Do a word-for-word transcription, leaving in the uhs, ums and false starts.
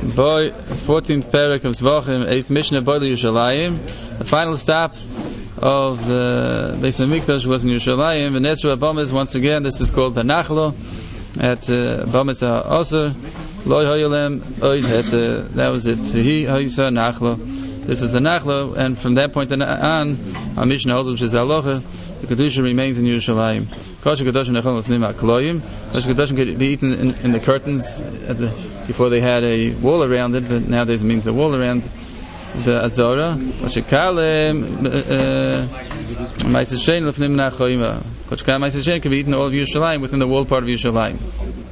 Boy, fourteenth parak of Zvachim, eighth Mishnah, Boy Yerushalayim. The final stop of the Beis Hamikdash was in Yerushalayim. V'nesru Abamis, once again, this is called the Nachlo at Abamis HaOser. Loi Hoyolem, Oid, that was it. He Hoysa Nachlo. This is the Nachlo, and from that point on, our Mishnah holds, which is Aloha, the Kedusha remains in Yerushalayim. Kosher Kedoshim Nechol L'Fnim HaKloyim. Kosher Kedoshim could be eaten in, in the curtains at the, before they had a wall around it, but nowadays it means a wall around the Azora. Kosher Kalem Ma'aseh Shein L'Fnim HaKloyim. Kosher Kalem Ma'aseh Shein could be eaten all of Yerushalayim within the wall part of Yerushalayim.